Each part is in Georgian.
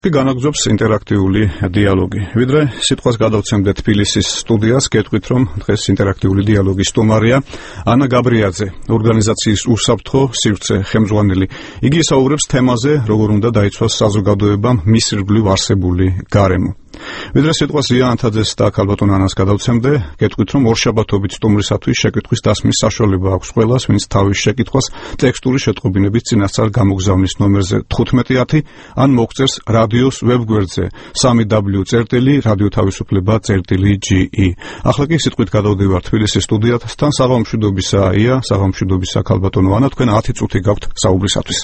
განაგრძობს ინტერაქტიული დიალოგი. ვიდრე სიტყვას გადავცემდეთ თბილისის სტუდიას, გეტყვით, რომ დღეს ინტერაქტიული დიალოგის სტუმარია ანა გაბრიაძე, ორგანიზაციის უსაფრთხო სივრცე ხელმძღვანელი. იგი ისაუბრებს თემაზე, როგორ უნდა დაიცვას საზოგადოებამ მის ირგვლივ არსებული გარემო. ვიდრე სიტყვას ია ანთაძეს და ქალბატონ ანას გადავცემდე, გეტყვით, რომ ორშაბათობით სტუმრისათვის შეკითხვის დასმის საშუალება აქვს ყველას, ვინც თავის შეკითხვას ტექსტური შეტყობინების წინასწარ გამოგზავნის ნომერზე 1510 ან მოგწერს რადიოს ვებგვერდზე www.radioთავისუფლება.ge. ახლა კი სიტყვით გადავდივარ თბილისის სტუდიასთან. საღამომშვიდობისა ია, საღამომშვიდობისა ქალბატონო ანა, თქვენ 10 წუთი გაქვთ საუბრისათვის.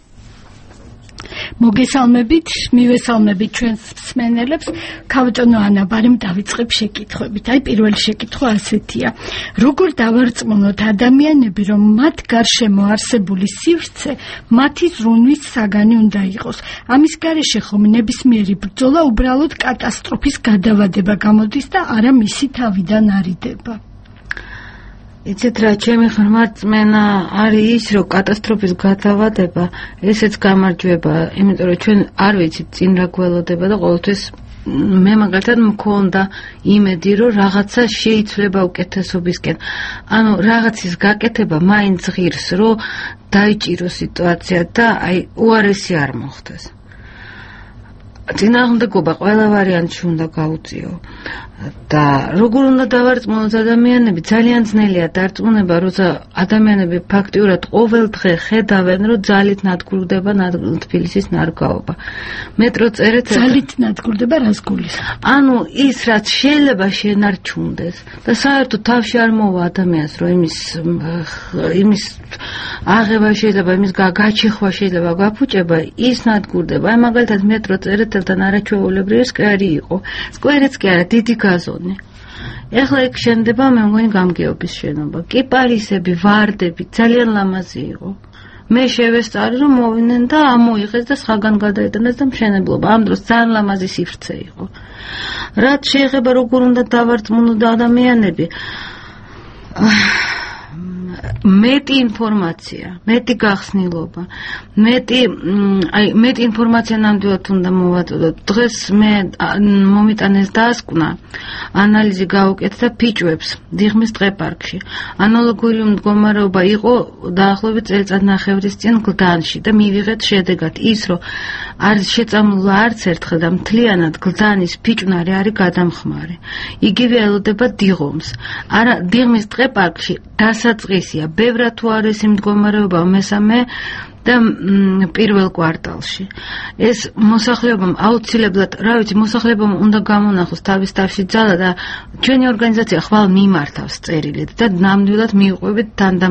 მოგესალმებით, მივესალმებით ჩვენს მსმენელებს. ქალბატონო ანა, ბარემ დავიწყებ შეკითხვებით. პირველი შეკითხვა ასეთია. როგორ დავარწმუნოთ ადამიანები, რომ მათ გარშემო არსებული სივრცე მათი ზრუნვის საგანი უნდა იყოს? ამის გარეშე ხომ ნებისმიერი ბრძოლა უბრალოდ კატასტროფის გადავადება გამოდის და არა მისი თავიდან არიდება. იცით რა, ჩემი ხმარწმენა არის ის, რომ კატასტროფის გადავადება ესეც გამარჯვება, იმიტომ რომ ჩვენ არ ვიცით წინ რა გველოდება და ყოველთვის მე მაგალითად მქონდა იმედი, რომ რაღაცა შეიცვლება უკეთესობისკენ. ანუ რაღაცის გაკეთება მაინც ღირს, რომ დაიჭიროს სიტუაცია და უარესი არ მოხდეს. წინააღმდეგობა ყველა ვარიანტში უნდა გაუწიო. და როგორ უნდა დავარწმუნოთ ადამიანები? ძალიან ძნელია დარწმუნება, როცა ადამიანები ფაქტიურად ყოველ დღე ხედავენ, რომ ძალით ნადგურდება თბილისის ნარგავობა. მეტრო წერეთ ძალით ნადგურდება რას გულისხმობთ? ანუ ის რაც შეიძლება შენარჩუნდეს და საერთოდ თავში არ მოვა ადამიანს, რომ იმის აღება შეიძლება, იმის გაჩეხვა შეიძლება, გაფუჭება, ის ნადგურდება. მაგალითად მეტრო წერეთელთან არაჩვეულებრივი სკვერი იყო. სკვერიც კი არა, დიდი გაზონი. ეხლა იქ შენდება, მე მგონი გამგეობის შენობა. კიპარისები, ვარდები, ძალიან ლამაზი იყო. მე შევესწარი, რომ მოვიდნენ და ამოიღეს და სხვაგან გადაეტანეს და მშენებლობა. ამ დროს ძალიან ლამაზი სივრცე იყო. რაც შეეხება როგორ უნდა დავარწმუნოთ ადამიანები, მეტი ინფორმაცია, მეტი გახსნილობა, მეტი ინფორმაცია ნამდვილად უნდა მოვაწოდოთ. დღეს მე მომიტანეს დასკვნა, ანალიზი გავუკეთდა ფიჭვებს დიღმის ტყეპარკში. ანალოგიური მდგომარეობა იყო დაახლოებით წელიწადნახევრის წინ გლდანში და მივიღეთ შედეგად ის, რომ არის შეწამლულა არც ერთხელ და მთლიანად გლდანის ფიჭვნარი არის გადამხმარი. იგივე ელოდება დიღომს. არა, დიღმის ტყეპარკში დასაწყისია ბევრად უარესი მდგომარეობა მესამე და პირველ კვარტალში. ეს მოსახლეობამ აუცილებლად, რა ვიცი, მოსახლეობამ უნდა გამონახოს თავის თავში ძალა და ჩვენი ორგანიზაცია ხვალ მიმართავს წერილით და ნამდვილად მივყვებით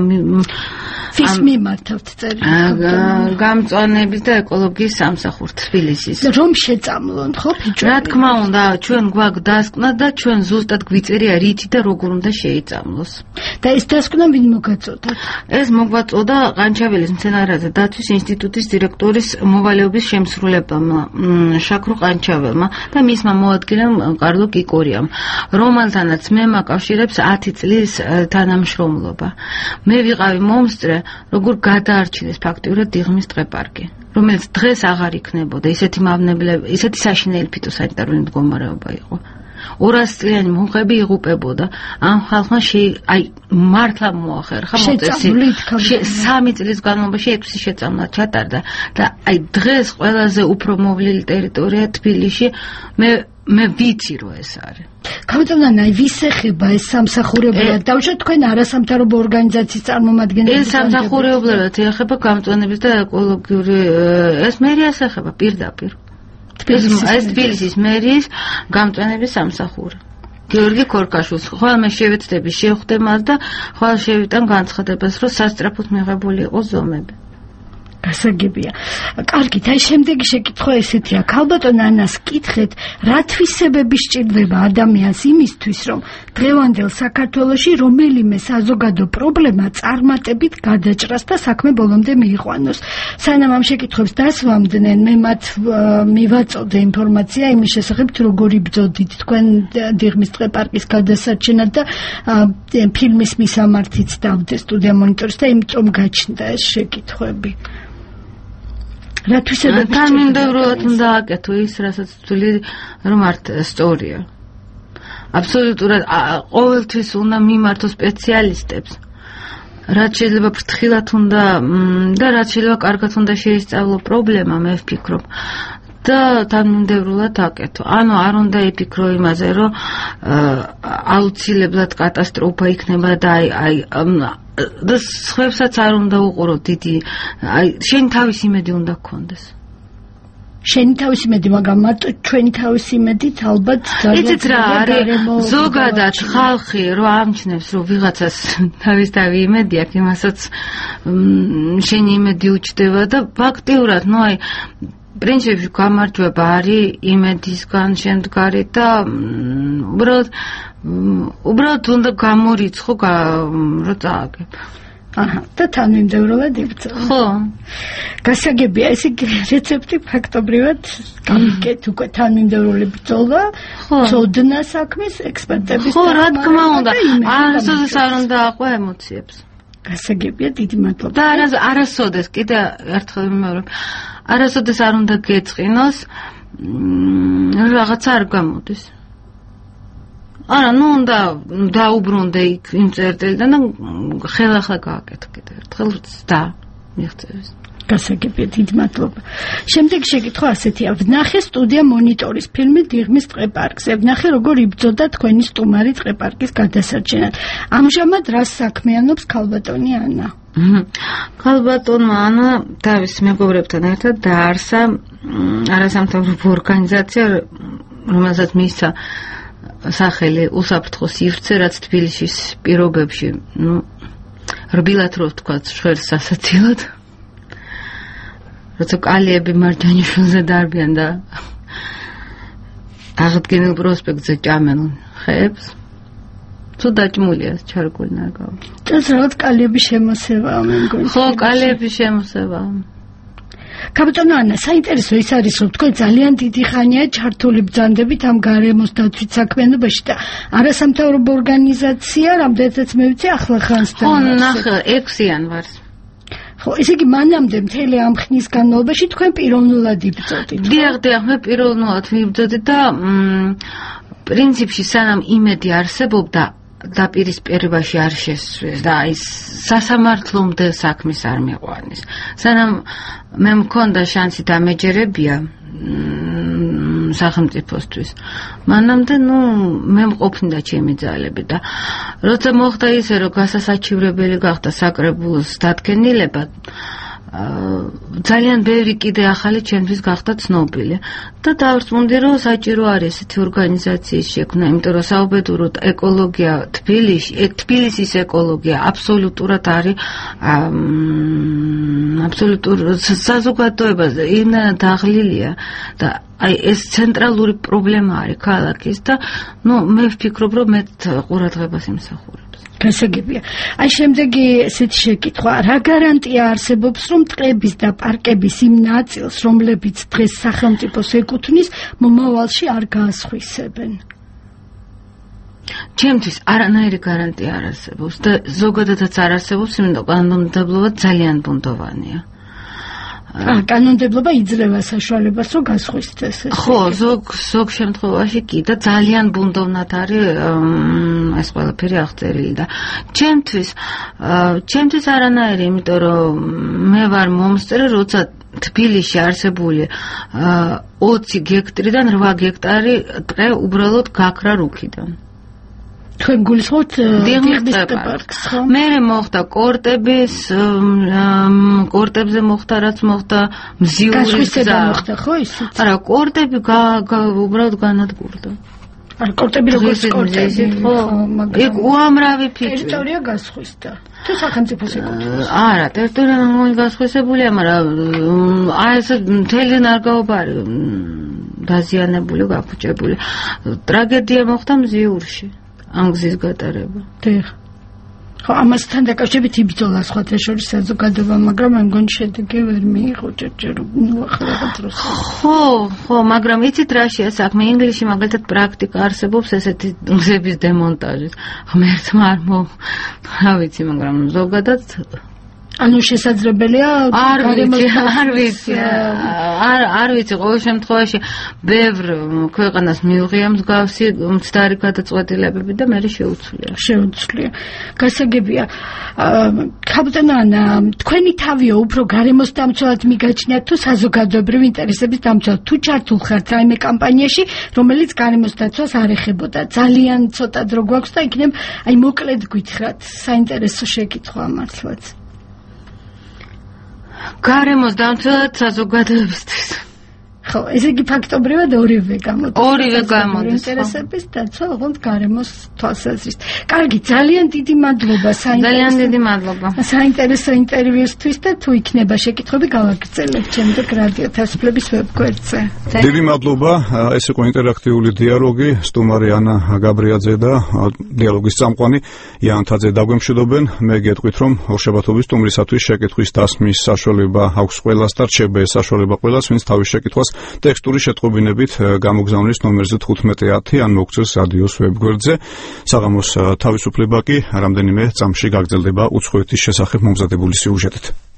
ვის მიმართავთ წერილით? გამწვანების და ეკოლოგიის სამსახურს თბილისის. რომ შეწამლონ, ხო, ფიჭვები? რა თქმა უნდა, ჩვენ გვაქვს დასკვნა და ჩვენ ზუსტად გვიწერია რითი და როგორ უნდა შეიწამლოს. და ეს დასკვნა ვინ მოგაწოდა? ეს მოგვაწოდა ყანჩაველის მცენარეთა დათვის ინსტიტუტის დირექტორის მოვალეობის შემსრულებელმა შაქრო ყანჩაველმა და მისმა მოადგილემ კარლო კიკორიამ, რომელთანაც მე მაკავშირებს 10 წლის თანამშრომლობა. მე ვიყავი მომსწრე, როგორ გადაარჩინეს ფაქტიურად დიღმის ტყეპარკი, რომელიც დღეს აღარ იქნებოდა. ისეთი საშინელი ფიტოსანიტარული მდგომარეობა იყო. 200 წლიანი მომღები იღუპებოდა. ამ ხალხმა მართლა მოახერხა მოწესი. 3 წლის განმავლობაში 6 შეწამლა ჩატარდა და დღეს ყველაზე უფრო მოვლილი ტერიტორია თბილისში მე ვიცი რომ ეს არის. ქალბატონო ანა, ვის ეხება ეს სამსახურებლად? დავუშვათ თქვენ არასამთავრობო ორგანიზაციის წარმომადგენლები. ეს სამსახურებლად ეხება გამწვანების და ეკოლოგიური ეს მერიას ეხება პირდაპირ. ეს თბილისის მერის გამწვანების სამსახური. გიორგი ქორკაშვილს. ხვალ მე შევეცდები შევხვდე მას და ხვალ შევიტან განცხადებას, რომ სასწრაფოდ მიღებული იყო ზომები. გასაგებია. კარგით, შემდეგი შეკითხვა ესეთია. ქალბატონ ანას კითხეთ, რა თვისებები სჭირდება ადამიანს იმისთვის, რომ დღევანდელ საქართველოში რომელიმე საზოგადო პრობლემა წარმატებით გადაჭრას და საქმე ბოლომდე მიიყვანოს. სანამ ამ შეკითხვებს დასვამდნენ, მე მათ მივაწოდე ინფორმაცია იმის შესახებ, როგორ იბრძოდით თქვენ დიღმის ტყეპარკის გადასარჩენად და ფილმის მისამართიც დავდე სტუდია მონიტორს და იმიტომ გაჩნდა ეს შეკითხვები. რა თვისებები თანმიმდევრულად უნდა აკეთო ის, რასაც თვლი რომ არ სწორია. აბსოლუტურად ყოველთვის უნდა მიმართო სპეციალისტებს. რაც შეიძლება ფრთხილად უნდა და რაც შეიძლება კარგად უნდა შეისწავლო პრობლემა, მე ვფიქრობ. და თანმიმდევრულად აკეთო. ანუ არ უნდა იფიქრო იმაზე, რომ აუცილებლად კატასტროფა იქნება და და სხვებსაც არ უნდა უყურო დიდი, შენ თავის იმედი უნდა გქონდეს. შენი თავის იმედი, მაგრამ მარტო ჩვენი თავის იმედით ალბათ იცით რა არის ზოგადად ხალხი რო ამჩნევს რომ ვიღაცას თავისთავი იმედი აქვს, იმასაც შენი იმედი უჩდება და ფაქტიურად პრინციპში გამარჯვება არის იმედისგან შემდგარი და უბრალოდ უნდა გამორიცხო რომ წააგებ. და თანმიმდევრულად იბრძო. ხო. გასაგებია, ესე რეცეპტი ფაქტობრივად გამიგეთ უკვე თანმიმდევრული ბრძოლა, ცოდნა საქმის ექსპერტების. ხო, რა თქმა უნდა. არასოდეს არ უნდა აყვე ემოციებს. გასაგებია, დიდი მადლობა. და არასოდეს, კიდე ერთხელ ვიმეორებ, არასოდეს არ უნდა გეწყინოს, რაღაცა არ გამოდის. არა, უნდა დაუბრუნდე იქ იმ წერტილიდან და ხელახლა გააკეთო კიდე ერთხელ და მიღწევის. გასაგებია, დიდი მადლობა. შემდეგ შეკითხვა ასეთია: ვნახე სტუდია მონიტორის ფილმი დიღმის ტყეპარკზე. ვნახე როგორ იბრძოდა თქვენი სტუმარი ტყეპარკის გადასარჩენად. ამჟამად რას საქმიანობს ქალბატონი ანა? ქალბატონმა ანა თავის მეგობრებთან ერთად დაარსა არასამთავრობო ორგანიზაცია, რომელსაც მისცა სახელი უსაფრთხო სივრცე, რაც თბილისის პირობებში, რბილად რო ვთქვათ, შვერს სასაცილოდ. როცა კალიები მარჯანიშვილზე დარბიან და აღდგენილ პროსპექტზე ჭამენ ხეებს, თუ დაჭმულია ჩარგული ნარგავი. ეს რაღაც კალიების შემოსევაა, მე მგონი. ხო, კალიების შემოსევაა. ქალბატონო ანა, საინტერესო ის არის, რომ თქვენ ძალიან დიდი ხანია ჩართული ბრძანდებით ამ გარემოს დაცვის საქმიანობაში და არასამთავრობო ორგანიზაცია, რამდენიც მე ვიცი, ახლა ხანს და. ხო, ნახე, 6 იანვარს. ხო, ესე იგი მანამდე მთელი ამ ხნის განმავლობაში თქვენ პიროვნულად იბრძოდით. დიახ, მე პიროვნულად ვიბრძოდი და პრინციპში სანამ იმედი არსებობდა დაპირისპირებაში არ შესვეს და ის სასამართლომდე საქმის არ მიყვანის. სანამ მე მქონდა შანსი დამეჯერებია სახელმწიფოსთვის. მანამდე მე მყოფნიდა ჩემი ძალები და როცა მოხდა ისე რომ გასასაჩივრებელი გახდა საკრებულოს დადგენილება, ძალიან ბევრი კიდე ახალი ჩემთვის გახდა ცნობილი და დავსვამდი რომ საჭირო არის ესეთი ორგანიზაციის შექმნა, იმიტომ რომ საუბედუროდ ეკოლოგია თბილისის ეკოლოგია აბსოლუტურად არის აბსოლუტურ საზოგადოებაზე იმდენად დაღლილია და აი ეს ცენტრალური პრობლემა არის ქალაქის და მე ვფიქრობ რომ მე ყურადღებას იმსახურებ. გასაგებია. აი შემდეგი ესეთი შეკითხვა, რა გარანტია არსებობს, რომ ტყეების და პარკების იმ ნაწილს, რომლებიც დღეს სახელმწიფოს ეკუთვნის, მომავალში არ გაასხვისებენ? ჩემთვის არანაირი გარანტია არ არსებობს და ზოგადადაც არ არსებობს, იმიტომ კანონმდებლობა ძალიან ბუნდოვანია. კანონმდებლობა იძლევა საშუალებას, რომ გასხვისდეს. ხო, ზოგ შემთხვევაში კი და ძალიან ბუნდოვნად არის ეს ყველაფერი აღწერილი და ჩემთვის არანაირი, იმიტომ რომ მე ვარ მომსწრე, როცა თბილისში არსებული 20 გექტრიდან 8 გექტარი ტყე უბრალოდ გაქრა რუქიდან. თქვენ გულისხმობთ დიღმის პარკს, ხო? მე მოხდა კორტებზე მოხდა, რაც მოხდა მზიურის გზა მოხდა, ხო ისიც? არა, კორტები უბრალოდ განადგურდა. არა, კორტები როგორც კორტები, ხო, მაგრამ იქ უამრავი ფიჭვი. ტერიტორია გასხვისდა. თუ სახელმწიფოს ეკუთვნის. არა, ტერიტორია გასხვისებულია, მაგრამ ეს მთელი ნარგავობა არის დაზიანებული, გაფუჭებული. ტრაგედია მოხდა მზიურში. ამ გზის გატარება. დიახ. ხო, ამასთან დაკავშირებით იბრძოლა სხვათა შორის საზოგადოება, მაგრამ მე მგონი შედეგი ვერ მიიღო ახლა დროს. ხო, მაგრამ იცით რაშია საქმე? ინგლისში მაგალითად პრაქტიკა არსებობს ესეთი გზების დემონტაჟის. ღმერთმა არ ვიცი, მაგრამ ზოგადად ანუ შესაძლებელია არ ვიცი ყოველ შემთხვევაში ბევრ ქვეყანას მიუღია მსგავსი მცდარი გადაწყვეტილებები და მე შეუცვლია. გასაგებია. ქალბატონო ანა, თქვენი თავიო უფრო გარემოს დამცველად მიგაჩნიათ თუ საზოგადოებრივი ინტერესების დამცველად? თუ ჩართულ ხართ რაიმე კამპანიაში, რომელიც გარემოს დაცვას არ ეხებოდა? ძალიან ცოტა დრო გვაქვს და იქნებ აი მოკლედ გითხრათ, საინტერესო შეკითხვა მართლაც. გარემოს დამცველად საზოგადოებისთვის. ხო, ესე იგი ფაქტობრივად ორივე გამოდის. ინტერესების დაცვა, ოღონდ გარემოს თვალსაზრისით. კარგი, ძალიან დიდი მადლობა საინტერესო ინტერვიუსთვის და თუ იქნება შეკითხვები გავაგრძელებთ შემდეგ რადიო თავისუფლების ვებგვერდზე. დიდი მადლობა. ეს იყო ინტერაქტიული დიალოგი. სტუმარი ანა გაბრიაძე და დიალოგის წამყვანი იან თაძე დაგვემშვიდობენ. მე გეტყვით, რომ ორშაბათობის სტუმრისათვის შეკითხვის დასმის საშუალება აქვს ყველას და რჩება ეს საშუალება ყველას, ვინც თავის შეკითხვას ტექსტური შეტყობინებით გამოგზავნეს ნომერზე 1510 ან მოგწეს რადიოს ვებგვერდზე. საღამოს თავისუფლება კი რამდენიმე წამში გაგრძელდება უცხოეთის შესახებ მომზადებული სიუჟეტით.